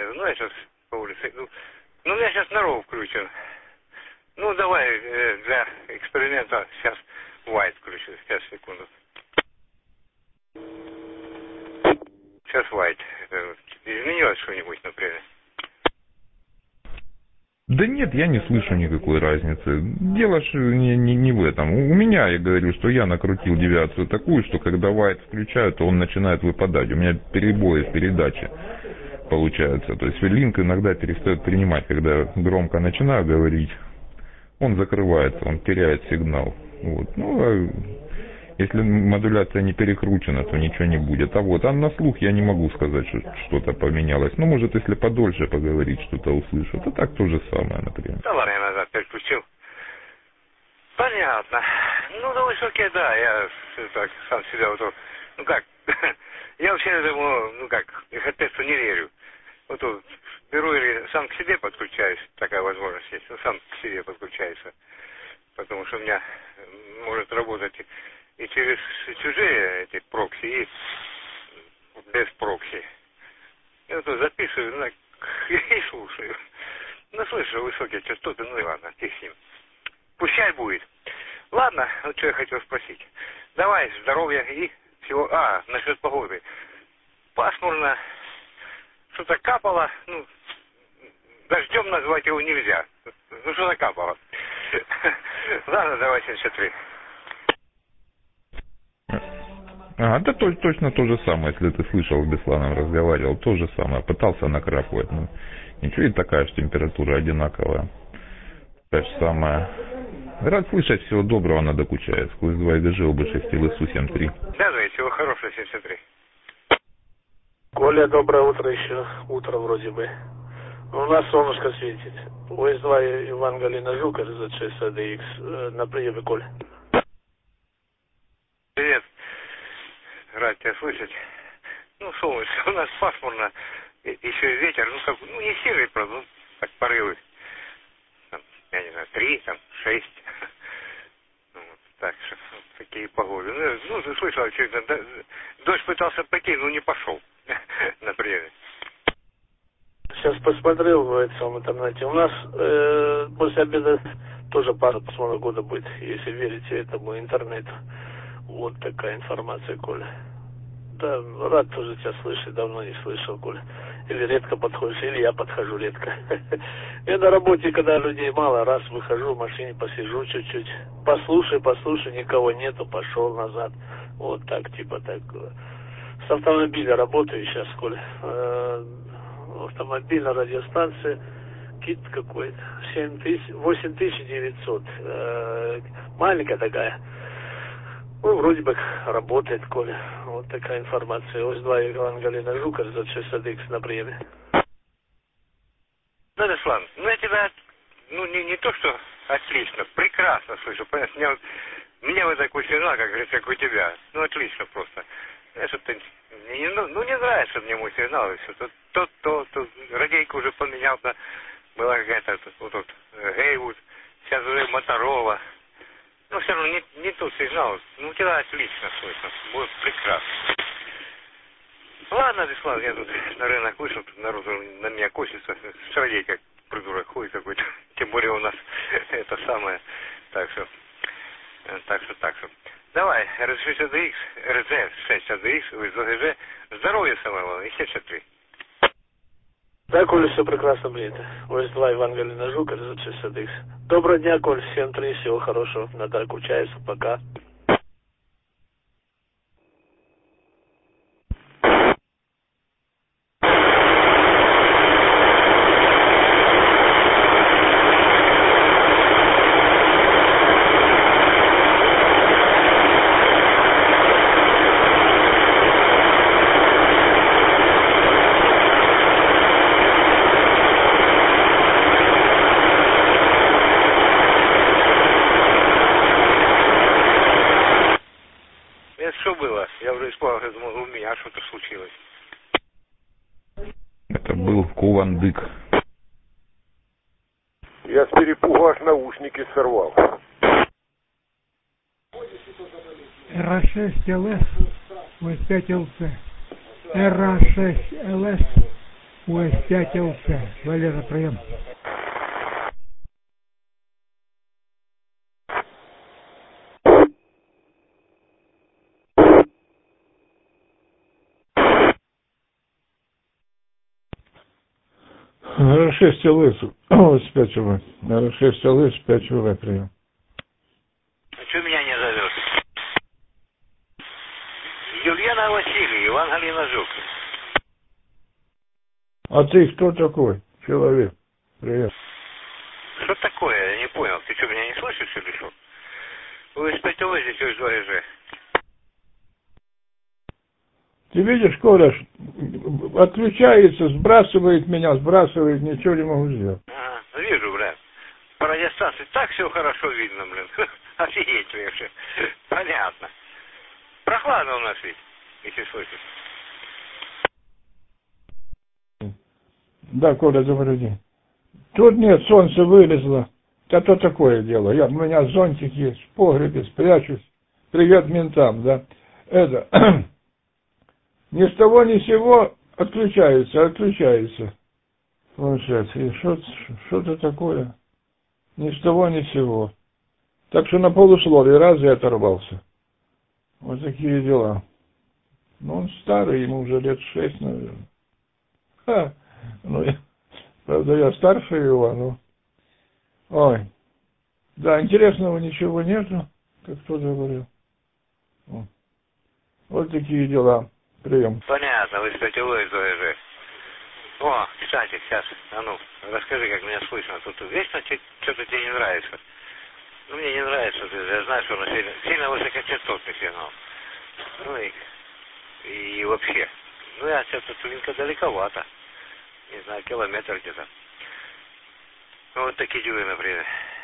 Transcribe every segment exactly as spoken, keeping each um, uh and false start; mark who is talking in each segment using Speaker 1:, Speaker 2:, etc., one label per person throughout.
Speaker 1: Ну, я сейчас по улице иду. Ну, у меня сейчас народ включен. Ну, давай э, для эксперимента сейчас White включу. Сейчас, секунду. Сейчас White. Это, изменилось что-нибудь, например?
Speaker 2: Да нет, я не слышу никакой разницы. Дело же не, не, не в этом. У меня, я говорю, что я накрутил девиацию такую, что когда White включают, то он начинает выпадать. У меня перебои в передаче получаются. То есть линк иногда перестает принимать, когда громко начинаю говорить. Он закрывается, он теряет сигнал. Вот. Ну, а если модуляция не перекручена, то ничего не будет. А вот, а на слух я не могу сказать, что что-то поменялось. Ну, может, если подольше поговорить, что-то услышу. То так то же самое, например.
Speaker 1: Да ладно, я назад переключил. Понятно. Ну, да высокие, да, я так сам себя вот, ну как, я вообще этому, ну как, ИХ-тесту не верю. Вот тут беру или сам к себе подключаюсь, такая возможность есть, ну сам к себе подключается. Потому что у меня может работать и через чужие эти прокси, и без прокси. Я вот тут записываю, ну, и слушаю. Ну, слышу высокие частоты, ну и ладно, фиг с ним. Пущай будет. Ладно, вот что я хотел спросить. Давай, здоровья и всего... А, насчет погоды. Пасмурно, что-то капало, ну, дождем назвать его нельзя. Ну, что-то капало. Ладно, давай семьдесят три.
Speaker 2: А, да то, точно то же самое, если ты слышал, с Бесланом разговаривал, то же самое, пытался накрапывать, ну, ничего, и такая же температура одинаковая, та же самая. Рад слышать, всего доброго, надо докучает, сквозь два ГЖ, оба шести ЛСУ семь три.
Speaker 1: Да, да, всего хорошего, семьдесят три.
Speaker 3: Коля, доброе утро еще, утро вроде бы. У нас солнышко светит. ОС два Иван Галина Жук, эр зет шесть эй ди икс, на приеме, Коля.
Speaker 1: Привет. Рад тебя слышать. Ну, солнышко, у нас пасмурно, еще и ветер, ну, как, ну, не сильный, правда, ну, так порывы. Там, я не знаю, три, там, шесть. Ну, вот, так что, вот такие погоды. Ну, ну ты слышал, что да, дождь пытался пойти, но не пошел, например.
Speaker 3: Сейчас посмотрел в этом интернете. У нас э, после обеда тоже пара посмотра года будет, если верите этому интернету. Вот такая информация, Коля. Да, рад тоже тебя слышать, давно не слышал, Коля. Или редко подходишь, или я подхожу редко. Я на работе, когда людей мало, раз выхожу в машине, посижу чуть-чуть. Послушай, послушай, никого нету, пошел назад. Вот так, типа так. С автомобиля работаю сейчас, Коля. Автомобильная радиостанция, кит какой-то, семь тысяч, восемь тысяч девятьсот. Маленькая такая. Ну, вроде бы работает, Коля. Вот такая информация. ОС два Иван Галина Жук, эр зет шесть эй ди икс на приеме.
Speaker 1: Да, Беслан, ну я тебя, ну не, не то, что отлично, прекрасно слышу. Понятно, меня, вот, меня вот такой сигнал, как говорится, как у тебя. Ну, отлично просто. Я что-то, не, ну, не нравится мне мой сигнал. И все. То, то, то, то, радейка уже поменялся. Была какая-то, вот тут, Гейвуд, сейчас уже Моторола. Ну, все равно не, не тот сигнал. Ну, у тебя отлично слышно. Будет прекрасно. Ладно, Беслан, я тут на рынок вышел, тут народу на меня косится. С радейкой придурок ходит какой-то. Тем более у нас это самое. Так что, так что, так что. Давай, эр зет шесть эй ди икс, эр зет шесть эй ди икс, УС-ГЖ, здоровья самого, и семьдесят три.
Speaker 3: Да, Коля, все прекрасно будет. ОС два Иван Галина Жук, эр зет шесть эй ди икс. Доброго дня, Коль, семь три, всего хорошего. Надо Кучаеву, пока.
Speaker 1: Что было? Я уже испугался, я думал, у меня что-то случилось.
Speaker 2: Это был Кувандык.
Speaker 4: Я с перепугу аж наушники сорвал.
Speaker 5: эр а шесть эл эс, ОС пять эл си. эр а шесть эл эс, У С пять Л пять. Валера, прием.
Speaker 6: эр шесть Л С, С пять В. эр шесть Л С, пять В, прием.
Speaker 1: А что меня не зовет? Юльяна Васильевна, Иван Галина Жук.
Speaker 6: А ты кто такой, человек? Привет.
Speaker 1: Что такое? Я не понял. Ты что, меня не слышишь или что? Вы С пять В здесь уже два Ж.
Speaker 6: Ты видишь, Коля, отключается, сбрасывает меня, сбрасывает, ничего не могу сделать.
Speaker 1: А, вижу, бля. По радиостанции так все хорошо видно, блин. Офигеть вообще. Понятно. Прохладно у нас ведь, если слышишь.
Speaker 6: Да, Коля, добрый день. Тут нет, солнце вылезло. Да то такое дело. Я, у меня зонтик есть, в погребе спрячусь. Привет ментам, да. Это, ни с того ни с сего отключается, отключается. Получается, и что, что-то такое. Ни с того ни с сего. Так что на полусловии раз и оторвался. Вот такие дела. Ну, он старый, ему уже лет шесть, наверное. Ха. Ну, я, правда, я старше его, но... Ой. Да, интересного ничего нету, как кто-то говорил. Вот такие дела. Прием.
Speaker 1: Понятно, вы С пять В из два Ж. О, кстати, сейчас, а ну, расскажи, как меня слышно. Тут вечно что-то тебе не нравится. Ну, мне не нравится, я знаю, что он сильно, сильно высокочастотный сигнал. Ну и, и вообще. Ну, я сейчас тут далековато. Не знаю, километр где-то. Ну, вот такие дюймы, например.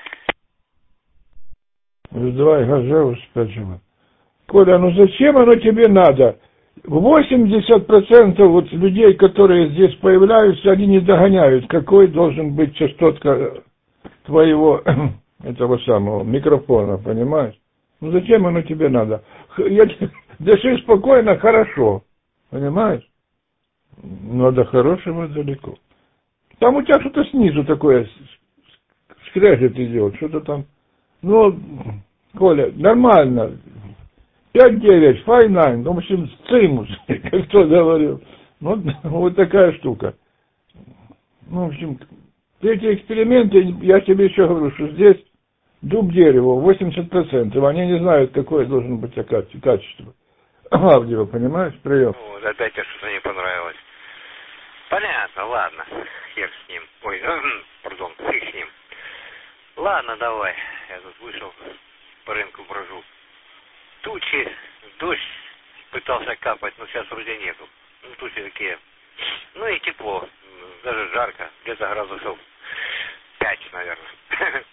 Speaker 6: Давай, Гажеву спрячем. Коля, ну зачем оно тебе надо? восемьдесят процентов вот людей, которые здесь появляются, они не догоняют, какой должен быть частотка твоего этого самого микрофона, понимаешь? Ну зачем оно тебе надо? Я, дыши спокойно, хорошо, понимаешь? Но до хорошего далеко. Там у тебя что-то снизу такое скрежет идет, что-то там. Ну, Коля, нормально. пять девять, пять девять, в общем, цимус, как кто говорил. Вот, вот такая штука. Ну, в общем, эти эксперименты, я тебе еще говорю, что здесь дуб дерево, восемьдесят процентов. Они не знают, какое должно быть качество. Аудио, понимаешь, прием.
Speaker 1: Вот, опять тебе что-то не понравилось. Понятно, ладно, хер с ним. Ой, пардон, фиг с ним. Ладно, давай, я тут вышел, по рынку брожу. Тучи, дождь пытался капать, но сейчас вроде нету. Ну, тучи такие. Ну и тепло, даже жарко, где-то градусов пять, наверное.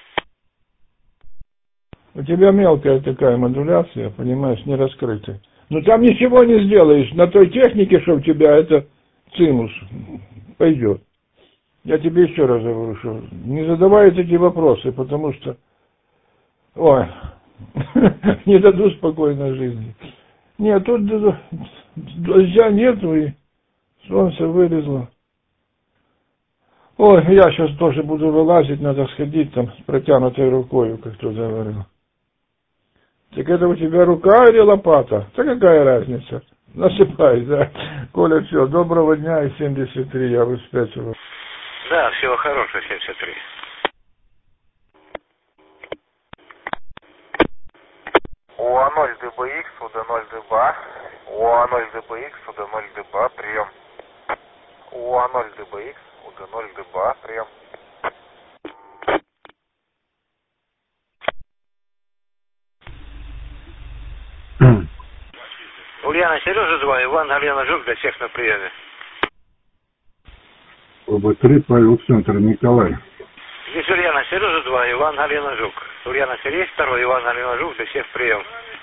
Speaker 6: У тебя мелкая такая модуляция, понимаешь, не раскрытая. Но там ничего не сделаешь. На той технике, что у тебя, это цимус пойдет. Я тебе еще раз говорю, что не задавай эти вопросы, потому что, ой, не дадут спокойной жизни. Нет, тут дождя нету, и солнце вылезло. Ой, я сейчас тоже буду вылазить, надо сходить там с протянутой рукой, как кто говорил. Так это у тебя рука или лопата? Да какая разница? Насыпай, да. Коля, все, доброго дня и семьдесят три, я выспятил.
Speaker 1: Да, всего хорошего, семьдесят три.
Speaker 4: ОА ноль ДБХ, УД ноль ДБА. ОА ноль ДБХ, УД ноль ДБА, прием. ОА ноль ДБХ, УД ноль ДБА, прием.
Speaker 1: Ульяна, Сережа два, Иван Галина Жук, для всех на приеме.
Speaker 7: ОБ три, Павел, центр, Николай.
Speaker 1: Здесь Ульяна, Сережа два, Иван Галина Жук. Ульяна, Сергей второй, Иван Галина Жук, для всех прием.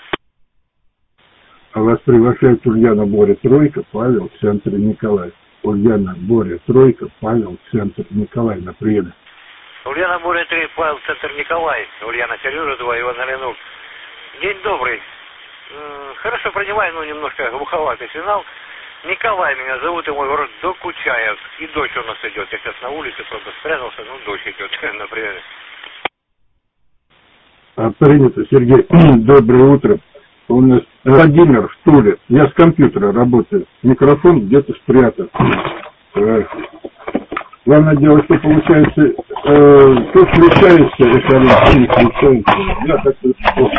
Speaker 7: А вас приглашает Ульяна, Боря, тройка, Павел, центр, Николай. Ульяна, Боря, тройка, Павел, центр, Николай, на приеме.
Speaker 1: Ульяна, Боря три, Павел, центр, Николай. Ульяна, Сережа два, Иван Галина Жук. День добрый. Хорошо принимаю, но немножко глуховатый сигнал. Николай меня зовут, и мой город Докучаевск. И дождь у нас идет. Я сейчас на улице, правда, спрятался, но дождь идет, например.
Speaker 7: Принято, Сергей. Доброе утро. У нас Владимир в Туле. Я с компьютера работаю. Микрофон где-то спрятан. Главное дело, что получается, э, то включается, это не включается. Я хочу...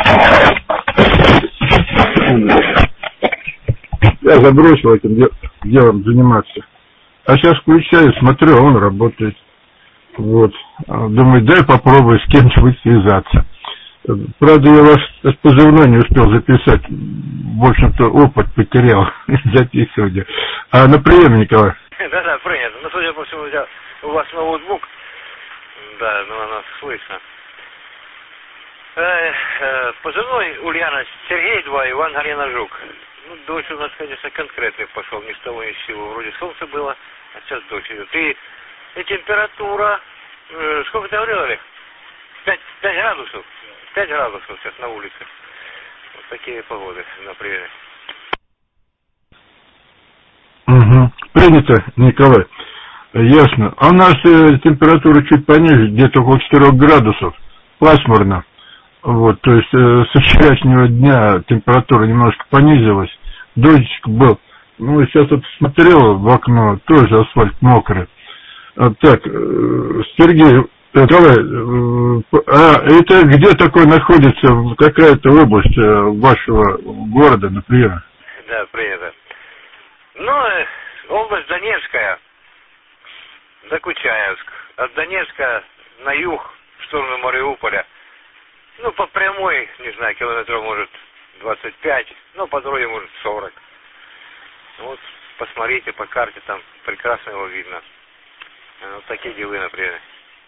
Speaker 7: Я забросил этим делом заниматься. А сейчас включаю, смотрю, он работает. Вот. Думаю, дай попробую с кем-нибудь связаться. Правда, я ваш позывной не успел записать. В общем-то, опыт потерял записывания. А на прием, Николай?
Speaker 1: Да-да, принято. Ну, судя по всему, у вас ноутбук. Да, ну, оно слышно. Э, э, позывной Ульяна Сергей два, Иван Гарина Жук. Ну, дождь у нас, конечно, конкретный пошел, ни с того ни с сего. Вроде солнце было, а сейчас дождь идет. И, и температура, э, сколько ты говорил, Олег? пять градусов. пять градусов сейчас на улице. Вот такие погоды, например.
Speaker 7: Угу. Принято, Николай. Ясно. А у нас э, температура чуть пониже, где-то около четырёх градусов. Пасмурно. Вот, то есть э, со вчерашнего дня температура немножко понизилась. Дождичек был. Ну, сейчас вот смотрел в окно, тоже асфальт мокрый. А, так, э, Сергей, Николай, э, а это где такое находится, какая-то область э, вашего города, например?
Speaker 1: Да, принято. Ну, э, область Донецкая, Докучаевск. От Донецка на юг, в сторону Мариуполя. Ну, по прямой, не знаю, километров, может, двадцать пять, ну, по дороге, может, сорок. Вот, посмотрите по карте, там прекрасно его видно. Вот такие дела, например.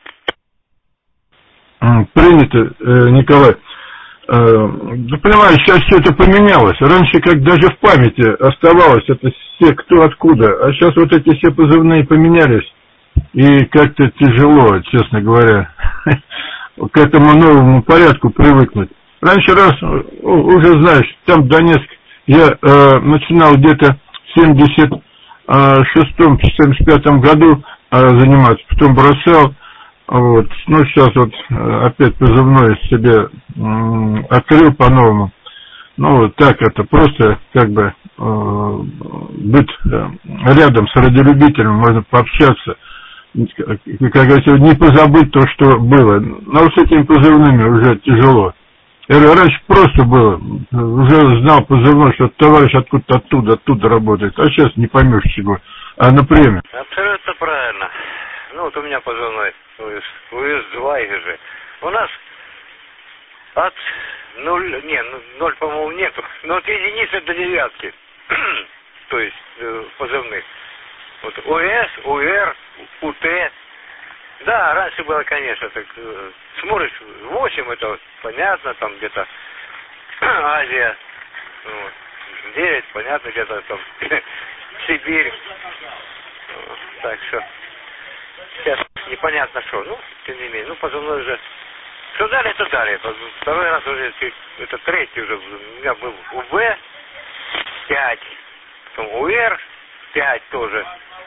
Speaker 7: Принято, Николай. Да понимаешь, сейчас все это поменялось. Раньше как даже в памяти оставалось, это все кто откуда. А сейчас вот эти все позывные поменялись. И как-то тяжело, честно говоря, к этому новому порядку привыкнуть. Раньше раз, уже знаешь, там Донецк, я э, начинал где-то в семьдесят шестом семьдесят пятом году э, заниматься, потом бросал. Вот. Ну, сейчас вот опять позывной себе э, открыл по-новому. Ну, вот так это просто как бы э, быть э, рядом с радиолюбителем, можно пообщаться. Как говорится, не позабыть то, что было. Но с этими позывными уже тяжело. Я говорю, раньше просто было. Уже знал позывной, что товарищ откуда-то оттуда, оттуда работает. А сейчас не поймешь чего. А на премию.
Speaker 1: Абсолютно правильно. Ну, вот у меня позывной УС-два же. У нас от нуля, не, ноль, по-моему, нету. Но от единицы до девятки. То есть э, позывных. Вот УС, УР, УТ. Да, раньше было, конечно, так э, смотришь, восемь, это вот, понятно, там где-то Азия, вот, девять, понятно, где-то там Сибирь. Вот, так что сейчас непонятно что, ну, тем не менее, ну, позывной уже. Что далее, то далее. Второй раз уже, это третий уже, у меня был УВ пять, потом УР пять тоже.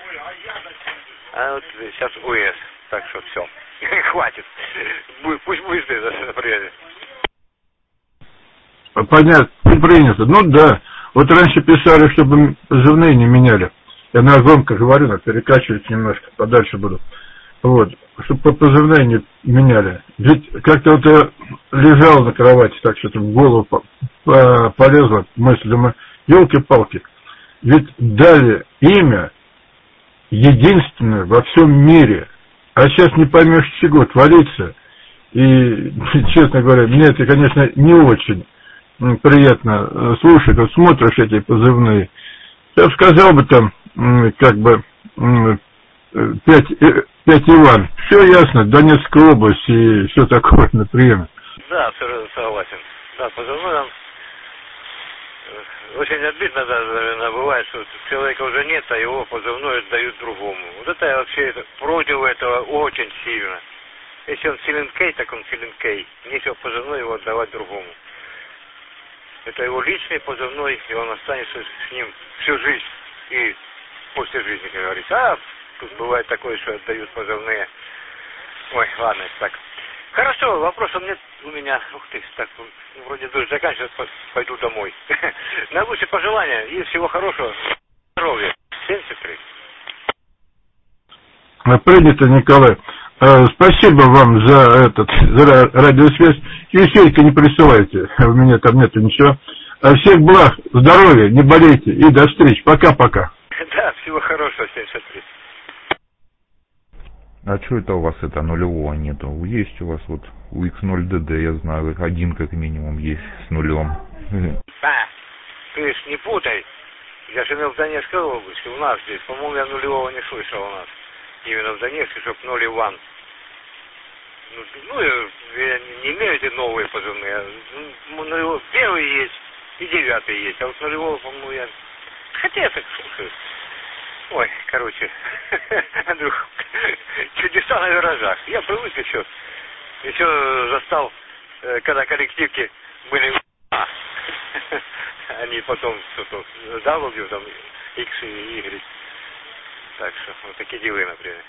Speaker 1: А вот сейчас УС. Так что все. Хватит. Пусть будет это, например.
Speaker 7: Понятно, принято. Ну да. Вот раньше писали, чтобы позывные не меняли. Я на громко говорю, но перекачивать немножко, подальше буду. Вот. Чтобы позывные не меняли. Ведь как-то вот я лежал на кровати, так что-то в голову полезла мысль, думаю, елки-палки. Ведь дали имя единственное во всем мире. А сейчас не поймешь, чего творится. И, честно говоря, мне это, конечно, не очень приятно слушать. Вот смотришь эти позывные. Я бы сказал бы там, как бы, пять, пять Иван. Все ясно, Донецкая область и все такое на приеме.
Speaker 1: Да, абсолютно согласен. Да, позывной нам очень обидно, да, наверное, бывает, что человека уже нет, а его позывной дают другому. Вот это я вообще это, против этого очень сильно. Если он Силенкей, так он Силенкей. Нечего позывной его отдавать другому. Это его личный позывной, и он останется с ним всю жизнь. и после жизни, как говорится. А тут бывает такое, что отдают позывные. Ой, ладно, так. Хорошо, вопросов нет у меня. Ух ты, так, ну, вроде дождь заканчивается, пойду домой. Наилучшие пожелания и всего хорошего. Здоровья. семьдесят три.
Speaker 7: Принято, Николай. Спасибо вам за этот, за радиосвязь. Юсейка не присылайте, у меня там нету ничего. Всех благ, здоровья, не болейте и до встречи. Пока-пока.
Speaker 1: Да, всего хорошего, семьдесят три.
Speaker 2: А что это у вас это нулевого нету? Есть у вас вот у икс ноль ди ди, я знаю, один как минимум есть с нулем.
Speaker 1: А, ты ж не путай. Я же имел в Донецкой области, у нас здесь, по-моему, я нулевого не слышал у нас. Именно в Донецке, чтоб ноль Иван. Ну, ну, я не имею эти новые позывные. Ну, первый есть и девятый есть, а вот нулевого, по-моему, я... Хотя я так слушаю. Ой, короче, Андрюх, чудеса на виражах. Я привык еще. Еще застал, когда коллективки были... Они потом что-то W, там, X и Y. Так что, вот такие дела, например.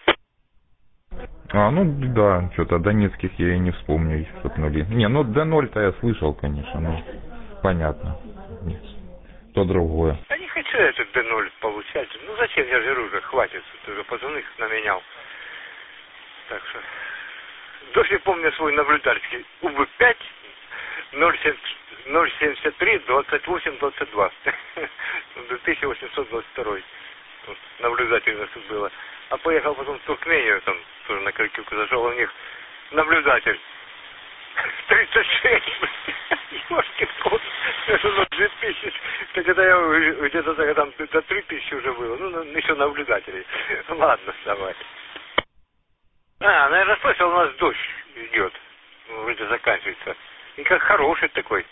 Speaker 2: А, ну да, что-то донецких я и не вспомню, чтоб нули. Не, ну ди ноль-то я слышал, конечно, ну, понятно. Нет, то другое.
Speaker 1: Я не хочу этот ди ноль получать. Ну зачем, я же уже, хватит, ты уже позывных наменял. Так что, до сих пор помню свой наблюдательский У Б пять ноль семьдесят три двадцать восемь двадцать два. две тысячи восемьсот двадцать второй. Вот, наблюдательность тут было. А поехал потом в Туркмению, там тоже на коллективку зашел, у них наблюдатель. тридцать шесть. Ёшкин кот. Это две тысячи. Когда я где-то там до три тысячи уже было. Ну, еще наблюдателей. Ладно, давай. А, наверное, слышал, у нас дождь идет. Вроде заканчивается. И как хороший такой.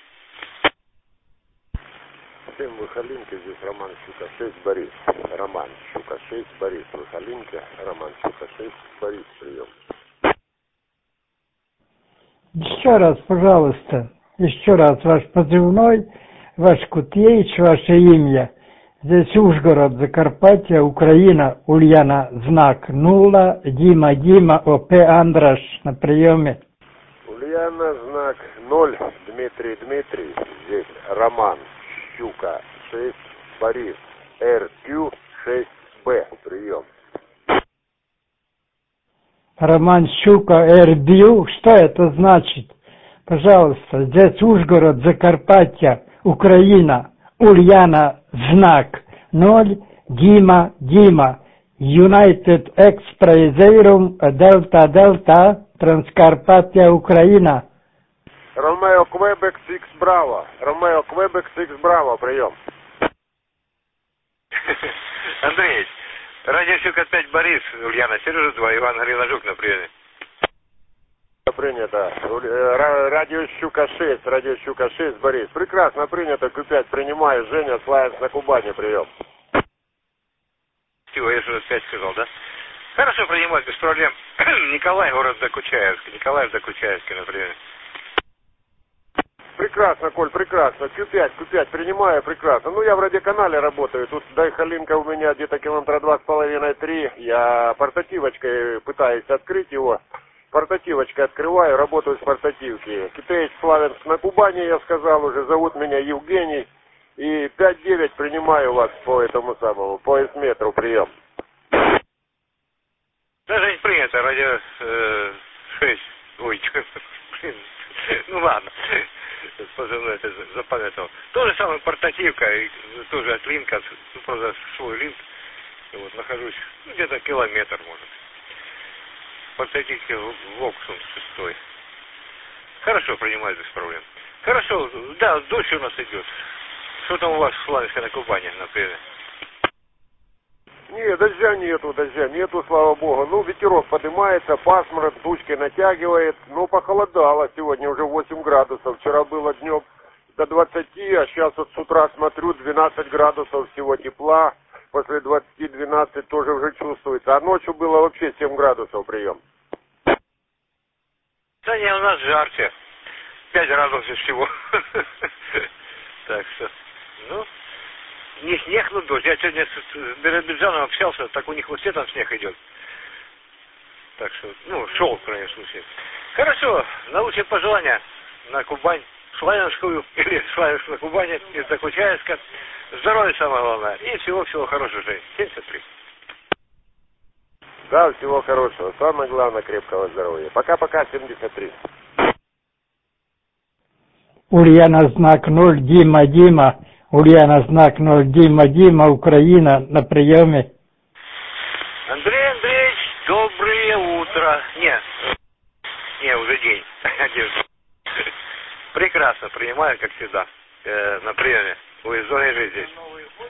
Speaker 8: Всем Выхолинка, здесь Роман Щука шесть, Борис. Роман Щука шесть, Борис. Выхолинка, Роман Щука шесть, Борис, прием.
Speaker 5: Еще раз, пожалуйста, еще раз ваш позывной, ваш Кутьевич, ваше имя. Здесь Ужгород, Закарпаття, Украина, Ульяна, знак нула, Дима, Дима, ОП Андраш на приеме.
Speaker 8: Ульяна, знак ноль, Дмитрий, Дмитрий, здесь Роман Щука шесть, Борис, Р Q шесть Б, прием.
Speaker 5: Роман Щука, Р-Бью, что это значит? Пожалуйста, здесь Ужгород, Закарпаття, Украина, Ульяна, знак ноль, Дима, Дима, United Expresseirum, Delta, Delta, Транскарпаття, Украина.
Speaker 8: Ромео Квебек X Браво, Ромео Квебек X Браво, прием.
Speaker 1: Андрей, радио Щука пять, Борис, Ульяна, Сережа два, Иван Гринажук на приеме.
Speaker 8: Принято. Радио Щука шесть, радио Щука шесть, Борис. Прекрасно принято, Q пять принимаю. Женя, Славянск на Кубани, прием.
Speaker 1: Всего, я же опять сказал, да? Хорошо, принимать, без проблем. Николай, город Докучаевск. Николаев Докучаевский, например.
Speaker 8: Прекрасно, Коль, прекрасно. Q пять, Q пять принимаю, прекрасно. Ну, я в радиоканале работаю. Тут Дайхалинка у меня где-то километра два с половиной три. Я портативочкой пытаюсь открыть его. Портативочкой открываю, работаю с портативки. Китаец Славянск на Кубани, я сказал уже, зовут меня Евгений. И пять девять принимаю вас по этому самому, по эсметру, прием.
Speaker 1: Даже не принято, радио э, шесть. Ой, блин. Ну ладно. Позывной это запамятовал. То же самое портативка, и тоже от линка, ну, просто свой линк. И вот нахожусь ну, где-то километр, может. Портативки Воксум шестой. Хорошо, принимаю без проблем. Хорошо, да, дождь у нас идет. Что там у вас в Славянске на Кубани, например?
Speaker 8: Нет, дождя нету, дождя нету, слава богу. Ну, ветерок поднимается, пасмурно, тучки натягивает. Ну, похолодало сегодня, уже восемь градусов. Вчера было днем до двадцати, а сейчас вот с утра смотрю, двенадцать градусов всего тепла. После двадцати двенадцать тоже уже чувствуется. А ночью было вообще семь градусов прием.
Speaker 1: Да не, у нас жарче. пять градусов всего. Так что, ну, не снег, но дождь. Я сегодня с, с Биробиджаном общался, так у них вот все там снег идет. Так что, ну, шел, в крайнем случае. Хорошо, наилучшие пожелания на Кубань, Славянскую, или Славянскую на Кубани, из Докучаевска. Здоровья самое главное. И всего-всего хорошего, Жень. семьдесят три.
Speaker 8: Да, всего хорошего. Самое главное, крепкого здоровья. Пока-пока, семьдесят три.
Speaker 5: Ульяна знак ноль, Дима, Дима. Ульяна знак ноль, Дима, Дима, Украина на приеме.
Speaker 1: Андрей Андреевич, доброе утро. Нет, не, уже день. Прекрасно принимаю, как всегда, э, на приеме. Вы из зоны жизни здесь.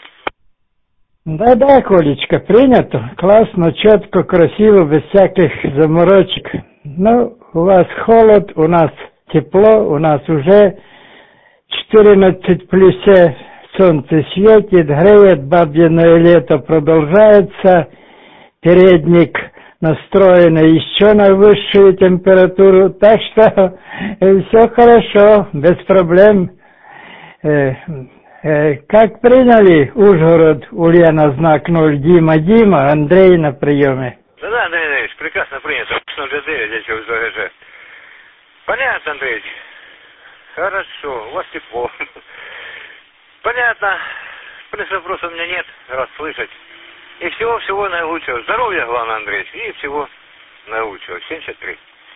Speaker 5: Да-да, Колечка, принято. Классно, четко, красиво, без всяких заморочек. Ну, у вас холод, у нас тепло, у нас уже четырнадцать плюсе, солнце светит, греет, бабьиное лето продолжается, передник настроен еще на высшую температуру, так что э, все хорошо, без проблем. Э, э, как приняли Ужгород, Ульяна знак ноль, Дима, Дима, Андрей на приеме?
Speaker 1: Да-да, Андрей Андреевич, прекрасно принято. ноль девять, здесь в ЗГЖ. Понятно, Андрей. Хорошо, у вас тепло. Понятно. В принципе, вопросов у меня нет, раз слышать. И всего-всего наилучшего. Здоровья, главное, Андрей. И всего наилучшего. семьдесят три.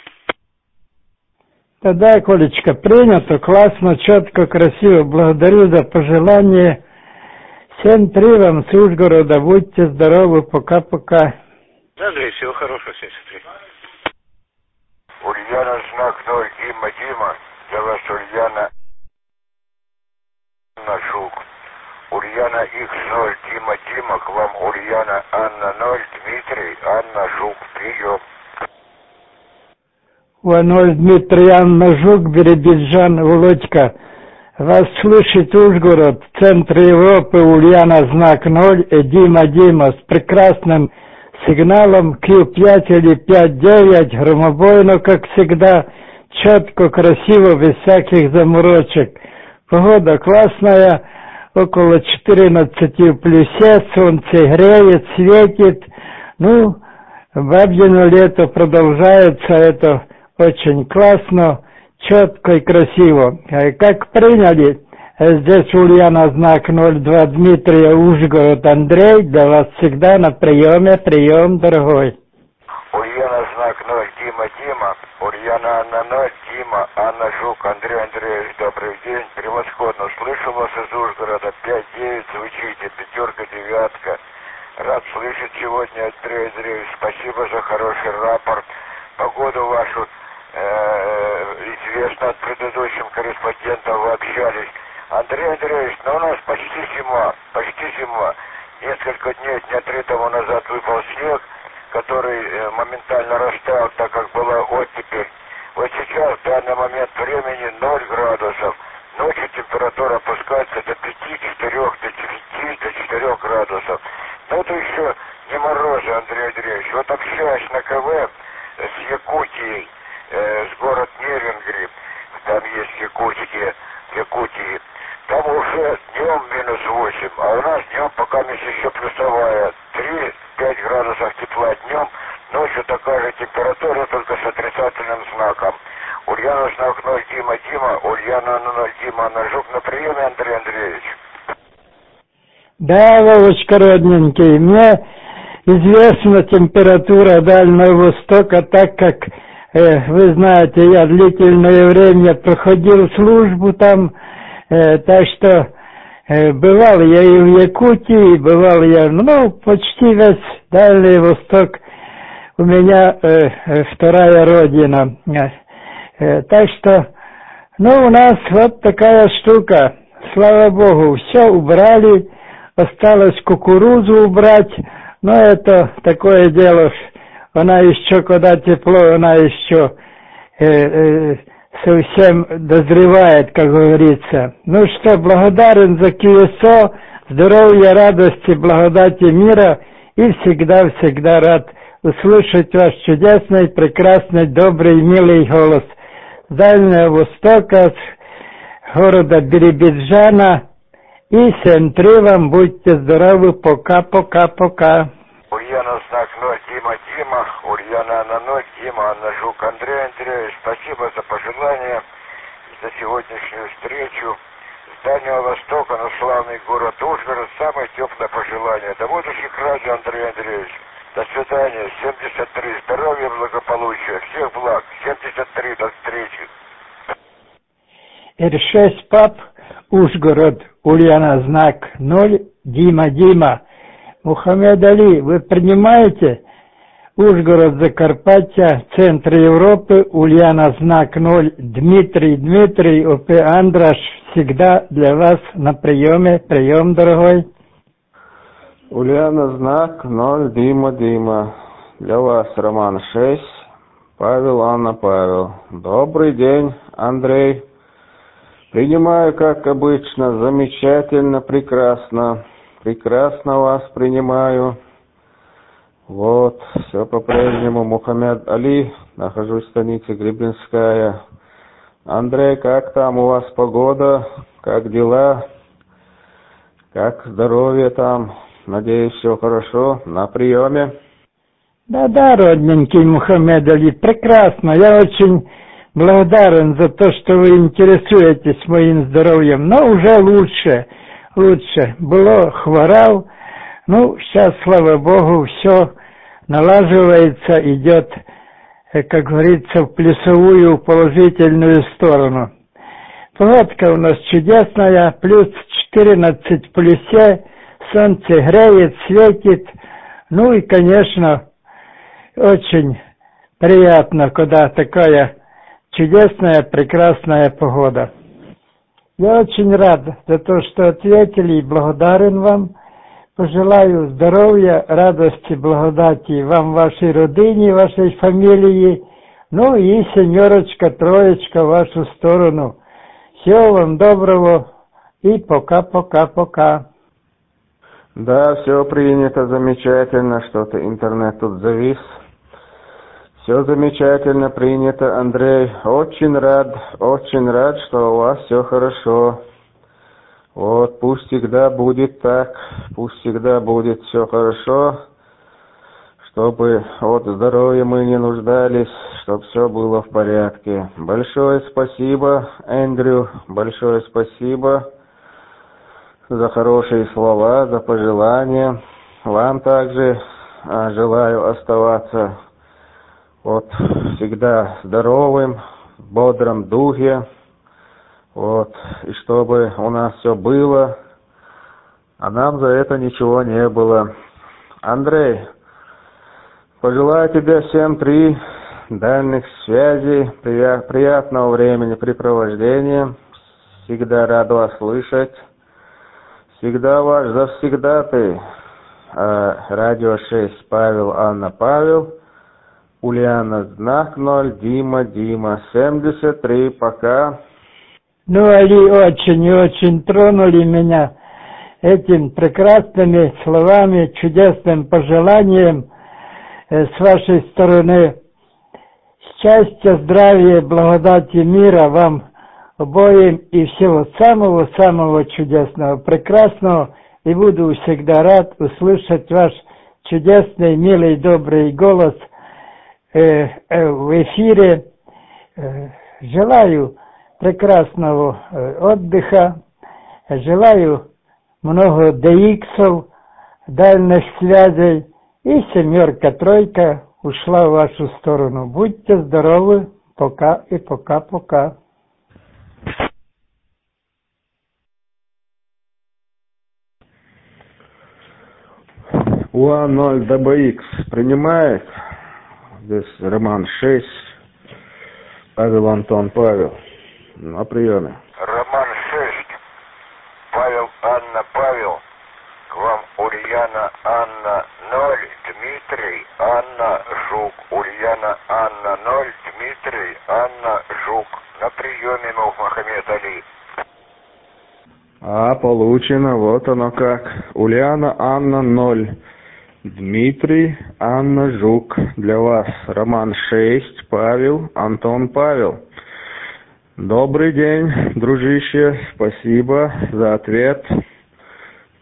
Speaker 5: Да-да, Колечка, принято, классно, четко, красиво. Благодарю за пожелание. семь три вам с Ужгорода. Будьте здоровы. Пока-пока.
Speaker 1: Да, Андрей, всего хорошего. семьдесят три.
Speaker 9: Ульяна знак ноль, Дима, Дима. Для вас Ульяна Анна Жук. Ульяна икс ноль, Дима, Дима. К вам Ульяна Анна ноль, Дмитрий, Анна Жук. Прием.
Speaker 5: ноль Дмитрий, Анна Жук, Биробиджан, Володька. Вас слышит Ужгород, центр Европы, Ульяна знак ноль, Дима, Дима, с прекрасным сигналом кью пять или пять девять, громобойно, как всегда, четко, красиво, без всяких заморочек. Погода классная, около четырнадцати в плюсе, солнце греет, светит. Ну, бабьино лето продолжается, это очень классно, четко и красиво. Как приняли, здесь Ульяна знак ноль два, Дмитрия, Ужгород, Андрей, для вас всегда на приеме, прием, дорогой.
Speaker 9: Ульяна знак ноль, Дима, Дима. Ульяна Анна ноль, Дима, Анна Жук, Андрей Андреевич, добрый день. Превосходно. Слышу вас из Ужгорода. пять девять звучите, пятерка, девятка. Рад слышать сегодня, Андрей Андреевич. Спасибо за хороший рапорт. Погоду вашу э, известно от предыдущим корреспондентов, вы общались. Андрей Андреевич, ну у нас почти зима, почти зима. Несколько дней, дня три тому назад выпал снег, который э, моментально растаял, так как была оттепель. Вот сейчас, в данный момент времени, ноль градусов. Ночью температура опускается до пяти-четырёх, до девяти, до четырёх градусов. Но это еще не морозы, Андрей Андреевич. Вот общаясь на КВ с Якутией, э, с город Нерюнгри, там есть Якутия, Якутии, там уже днем минус восемь, а у нас днем пока еще плюсовая, три-пять градусов тепла днем, ночью такая же температура, только с отрицательным знаком. Ульяна знак ноль, Дима, Дима, Ульяна ноль, Дима, Анна Жук на приеме, Андрей Андреевич.
Speaker 5: Да, Вовочка, родненький, мне известна температура Дальнего Востока, так как, э, вы знаете, я длительное время проходил службу там, э, так что э, бывал я и в Якутии, бывал я, ну, почти весь Дальний Восток у меня э, э, вторая родина. Э, так что, ну, у нас вот такая штука, слава Богу, все убрали, осталось кукурузу убрать, но это такое дело, она еще, когда тепло, она еще э, э, совсем дозревает, как говорится. Ну что, благодарен за КСО, здоровья, радости, благодати мира и всегда-всегда рад услышать ваш чудесный, прекрасный, добрый, милый голос с Дальнего Востока, с города Биробиджана И семь три вам, будьте здоровы, пока-пока-пока.
Speaker 9: Ульяна знак ноль, Дима, Дима, Ульяна Анна ноль, Дима, Анна Жук, Андрей Андреевич, спасибо за пожелания, за сегодняшнюю встречу. С Дальнего Востока на славный город Ужгород, самое теплое пожелание. До будущих радио, Андрей Андреевич. До свидания, семьдесят три, здоровья, благополучия, всех благ, семьдесят три, до встречи.
Speaker 5: эр шесть ПАП, Ужгород, Ульяна знак ноль, Дима, Дима. Мухаммед Али, вы принимаете? Ужгород, Закарпаття, центр Европы, Ульяна знак ноль, Дмитрий, Дмитрий, ОП Андраш, всегда для вас на приеме. Прием, дорогой.
Speaker 10: Ульяна знак ноль, Дима, Дима. Для вас Роман шесть, Павел, Анна, Павел. Добрый день, Андрей. Принимаю, как обычно, замечательно, прекрасно. Прекрасно вас принимаю. Вот, все по-прежнему. Мухаммед Али, нахожусь в станице Гребенская. Андрей, как там у вас погода? Как дела? Как здоровье там? Надеюсь, все хорошо. На приеме.
Speaker 5: Да-да, родненький Мухаммед Али, прекрасно. Я очень благодарен за то, что вы интересуетесь моим здоровьем. Но уже лучше, лучше. Было, хворал. Ну, сейчас, слава Богу, все налаживается, идет, как говорится, в плюсовую положительную сторону. Погодка у нас чудесная, плюс четырнадцать в плюсе, солнце греет, светит. Ну и, конечно, очень приятно, когда такая чудесная, прекрасная погода. Я очень рад за то, что ответили, и благодарен вам. Пожелаю здоровья, радости, благодати вам, вашей родине, вашей фамилии, ну и семерочка, троечка в вашу сторону. Всего вам доброго и пока-пока-пока.
Speaker 10: Да, все принято, замечательно, что-то интернет тут завис. Все замечательно принято, Андрей. Очень рад, очень рад, что у вас все хорошо. Вот, пусть всегда будет так, пусть всегда будет все хорошо, чтобы от здоровья мы не нуждались, чтобы все было в порядке. Большое спасибо, Эндрю, большое спасибо за хорошие слова, за пожелания. Вам также а, желаю оставаться вот всегда здоровым, в бодром духе. Вот, и чтобы у нас все было, а нам за это ничего не было. Андрей, пожелаю тебе всем три дальних связей, приятного времяпрепровождения. Всегда рад вас слышать. Всегда ваш завсегдатый. Радио шесть, Павел, Анна, Павел. Ульяна, знак ноль, Дима, Дима, семьдесят три, пока.
Speaker 5: Ну, Али, очень и очень тронули меня этим прекрасными словами, чудесным пожеланием э, с вашей стороны. Счастья, здравия, благодати, мира вам обоим и всего самого-самого чудесного, прекрасного. И буду всегда рад услышать ваш чудесный, милый, добрый голос э, э, в эфире. Э, желаю прекрасного отдыха, желаю много дэ иксов, дальних связей, и семерка-тройка ушла в вашу сторону. Будьте здоровы, пока и пока-пока.
Speaker 10: УА ноль дэ бэ икс принимает. Здесь Роман шесть, Павел, Антон, Павел. На приеме.
Speaker 9: Роман шесть, Павел, Анна, Павел. К вам Ульяна, Анна, ноль, Дмитрий, Анна, Жук. Ульяна, Анна, ноль, Дмитрий, Анна, Жук. На приеме, Мухаммед Али.
Speaker 10: А, получено, вот оно как. Ульяна, Анна, ноль. Дмитрий, Анна, Жук. Для вас Роман шесть, Павел, Антон, Павел. Добрый день, дружище, спасибо за ответ.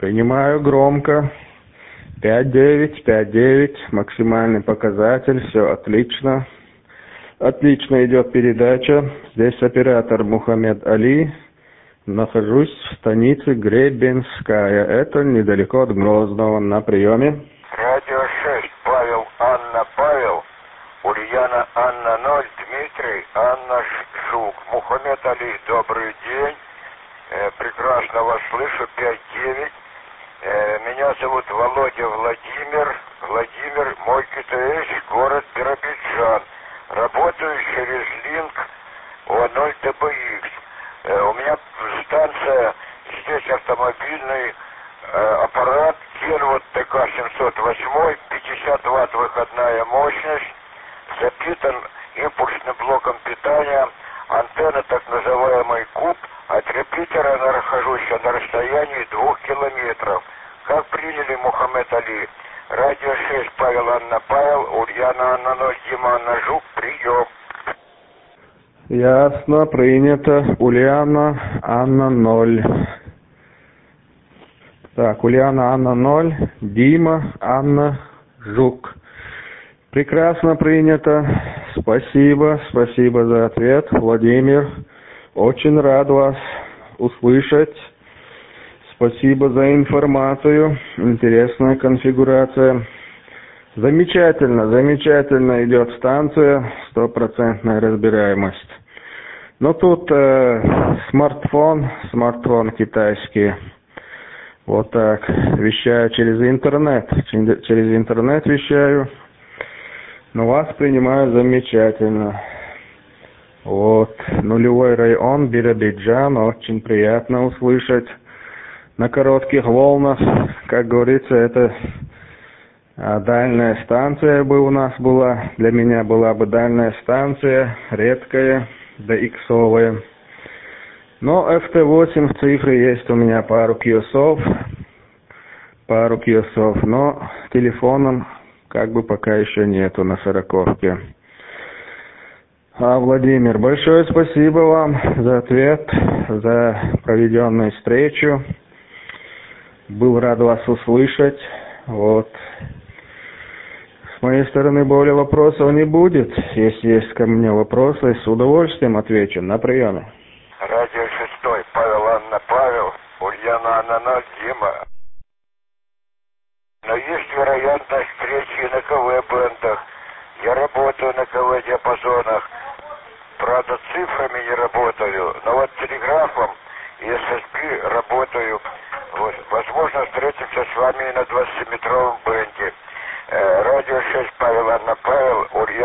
Speaker 10: Принимаю громко. пять девять, пять девять, максимальный показатель, все отлично. Отлично идет передача. Здесь оператор Мухаммед Али. Нахожусь в станице Гребенская. Это недалеко от Грозного. На приеме.
Speaker 9: Радио шесть, Павел, Анна, Павел. Ульяна, Анна, ноль, Дмитрий, Анна, Жук. Мухаммед Али, добрый день. Э, прекрасно вас слышу, пять девять. Э, меня зовут Володя Владимир. Владимир, мой КТС, город Биробиджан. Работаю через линк О ноль Т Б Х. Э, у меня станция, здесь автомобильный э, аппарат Кенвуд Т К семьсот восемь, пятьдесят ватт выходная мощность, запитан импульсным блоком питания, антенна так называемый куб, от репетера я нахожусь на расстоянии двух километров. Как приняли, Мухаммед Али? Радио шесть, Павел, Анна, Павел, Ульяна, Анна, ноль, Дима, Анна, Жук, прием.
Speaker 10: Ясно, принято. Ульяна, Анна, ноль. Так, Ульяна, Анна, ноль. Дима, Анна, Жук. Прекрасно принято. Спасибо, спасибо за ответ, Владимир. Очень рад вас услышать. Спасибо за информацию. Интересная конфигурация. Замечательно, замечательно идет станция. Стопроцентная разбираемость. Но тут э, смартфон, смартфон китайский. Вот так. Вещаю через интернет. Через интернет вещаю. Но вас принимаю замечательно. Вот. Нулевой район, Биробиджан. Очень приятно услышать. На коротких волнах, как говорится, это а, дальняя станция бы у нас была. Для меня была бы дальняя станция, редкая, да иксовая. Но эф тэ восемь в цифре есть у меня пару киосов. Пару киосов, но телефоном как бы пока еще нету на сороковке. А, Владимир, большое спасибо вам за ответ, за проведенную встречу. Был рад вас услышать. Вот. С моей стороны более вопросов не будет. Если есть ко мне вопросы, с удовольствием отвечу. На приеме.
Speaker 9: Радио шестой, Павел, Анна, Павел, Ульяна, Анна, ноль, Дима. Но есть вероятность встречи на ка вэ-бендах. Я работаю на ка вэ-диапазонах. Правда, цифрами не работаю, но вот телеграфом и эс эс пи работаю. Вот. Возможно, встретимся с вами и на двадцатиметровом бенде. Э, радио шесть, Павел, Анна, Павел, Ульяна,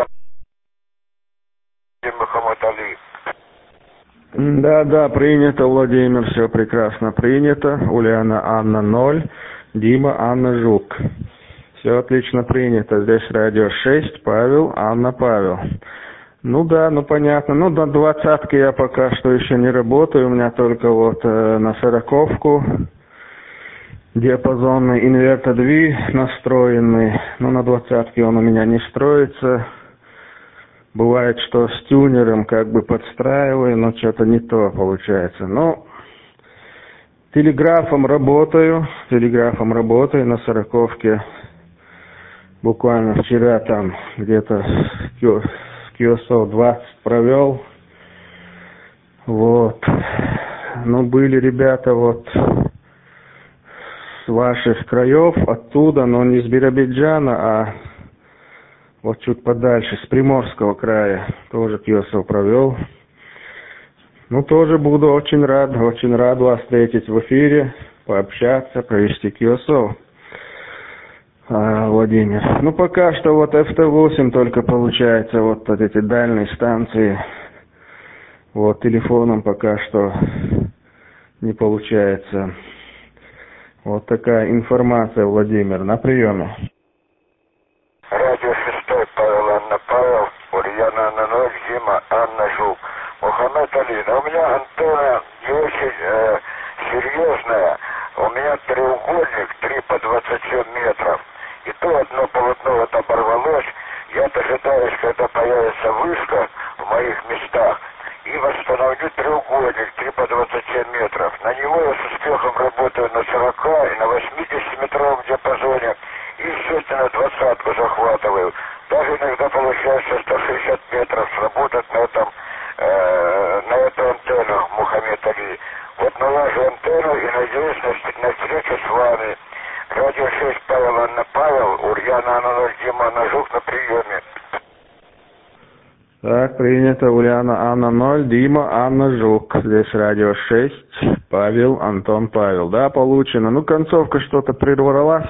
Speaker 9: Мухаммед Али.
Speaker 10: Да, да, принято, Владимир, все прекрасно принято. Ульяна, Анна, ноль. Дима, Анна, Жук. Все отлично принято. Здесь радио шесть, Павел, Анна, Павел. Ну да, ну понятно. Ну до двадцатки я пока что еще не работаю. У меня только вот э, на сороковку диапазонный инвертор две настроенный. Но на двадцатке он у меня не строится. Бывает, что с тюнером как бы подстраиваю, но что-то не то получается. Но телеграфом работаю. Телеграфом работаю на сороковке. Буквально вчера там где-то киосов двадцать провел. Вот. Ну, были ребята вот с ваших краев, оттуда, но не с Биробиджана, а вот чуть подальше, с Приморского края. Тоже киосов провел. Ну, тоже буду очень рад, очень рад вас встретить в эфире, пообщаться, провести киосов. А, Владимир. Ну, пока что вот эф тэ восемь только получается, вот эти дальние станции. Вот, телефоном пока что не получается. Вот такая информация, Владимир, на приеме.
Speaker 9: Радио шестой, Павел, Анна, Павел, Ульяна, Анна, ноль, Дима, Анна, Жук. Мухаммед Али, но у меня антенна не очень э, серьезная. У меня треугольник три по двадцать семь метров. И то одно полотно вот оборвалось. Я дожидаюсь, когда появится вышка в моих местах, и восстановлю треугольник три по двадцать семь метров. На него я с успехом работаю на сорока и на даже иногда получается сто шестьдесят метров сработать на этом, э, на эту антенну, Мухаммед Али. Вот налажу антенну и надеюсь на, на встречу с вами. Радио шесть, Павел, Анна, Павел, Ульяна, Анна, ноль, Дима, Анна, Жук на приеме.
Speaker 10: Так, принято. Ульяна, Анна, ноль, Дима, Анна, Жук. Здесь радио шесть, Павел, Антон, Павел. Да, получено. Ну, концовка что-то прервалась.